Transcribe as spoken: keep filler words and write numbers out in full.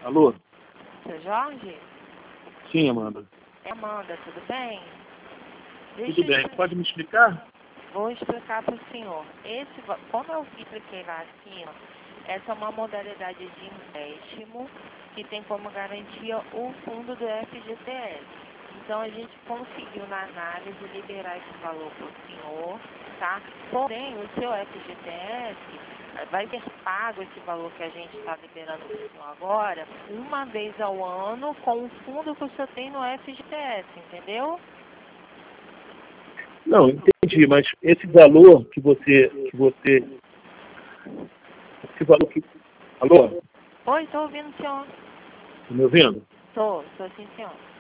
Alô? Seu Jorge? Sim, Amanda. É Amanda, tudo bem? Tudo eu bem. expli- Pode me explicar? Vou explicar para o senhor. Esse, va- como eu expliquei lá acima, essa é uma modalidade de empréstimo que tem como garantia o fundo do F G T S. Então a gente conseguiu na análise liberar esse valor para o senhor, tá? Porém, o seu F G T S eh, vai ser pago esse valor que a gente está liberando para o senhor agora, uma vez ao ano, com o fundo que o senhor tem no F G T S, entendeu? Não, entendi, mas esse valor que você, que você, esse valor que, alô? Oi, estou ouvindo o senhor. Tá me ouvindo? Estou, estou sim, senhor.